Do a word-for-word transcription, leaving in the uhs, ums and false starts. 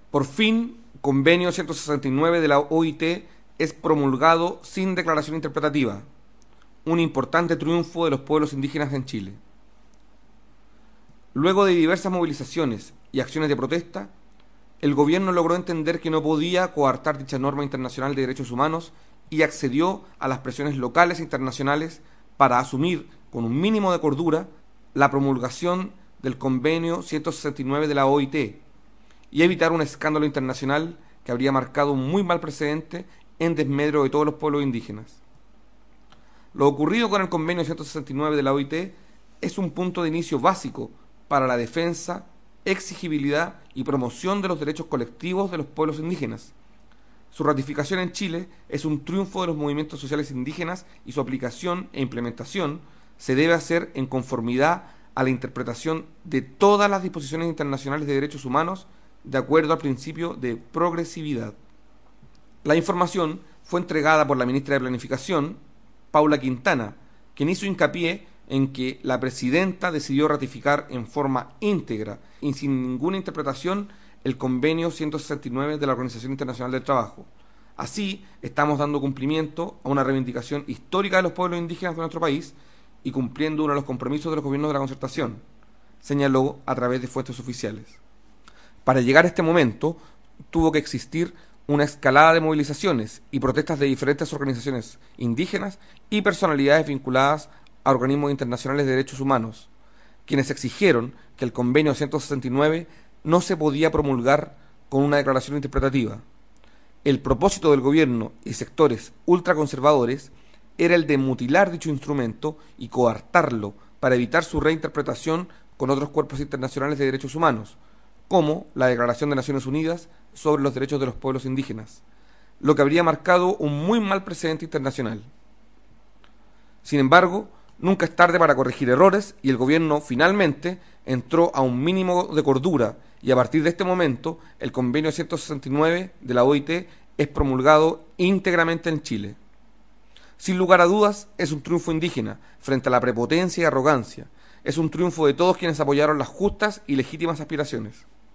Por fin, Convenio ciento sesenta y nueve de la O I T es promulgado sin declaración interpretativa, un importante triunfo de los pueblos indígenas en Chile. Luego de diversas movilizaciones y acciones de protesta, el gobierno logró entender que no podía coartar dicha norma internacional de derechos humanos y accedió a las presiones locales e internacionales para asumir, con un mínimo de cordura, la promulgación del Convenio ciento sesenta y nueve de la O I T y evitar un escándalo internacional que habría marcado un muy mal precedente en desmedro de todos los pueblos indígenas. Lo ocurrido con el Convenio ciento sesenta y nueve de la O I T es un punto de inicio básico para la defensa, exigibilidad y promoción de los derechos colectivos de los pueblos indígenas. Su ratificación en Chile es un triunfo de los movimientos sociales indígenas y su aplicación e implementación se debe hacer en conformidad a la interpretación de todas las disposiciones internacionales de derechos humanos de acuerdo al principio de progresividad. La información fue entregada por la ministra de Planificación, Paula Quintana, quien hizo hincapié en que la presidenta decidió ratificar en forma íntegra y sin ninguna interpretación el Convenio ciento sesenta y nueve de la Organización Internacional del Trabajo. Así, estamos dando cumplimiento a una reivindicación histórica de los pueblos indígenas de nuestro país y cumpliendo uno de los compromisos de los gobiernos de la concertación, señaló a través de fuentes oficiales. Para llegar a este momento, tuvo que existir una escalada de movilizaciones y protestas de diferentes organizaciones indígenas y personalidades vinculadas a organismos internacionales de derechos humanos, quienes exigieron que el Convenio ciento sesenta y nueve no se podía promulgar con una declaración interpretativa. El propósito del gobierno y sectores ultraconservadores era el de mutilar dicho instrumento y coartarlo para evitar su reinterpretación con otros cuerpos internacionales de derechos humanos, como la Declaración de Naciones Unidas sobre los Derechos de los Pueblos Indígenas, lo que habría marcado un muy mal precedente internacional. Sin embargo, nunca es tarde para corregir errores y el gobierno finalmente entró a un mínimo de cordura y a partir de este momento el Convenio ciento sesenta y nueve de la O I T es promulgado íntegramente en Chile. Sin lugar a dudas, es un triunfo indígena frente a la prepotencia y arrogancia. Es un triunfo de todos quienes apoyaron las justas y legítimas aspiraciones.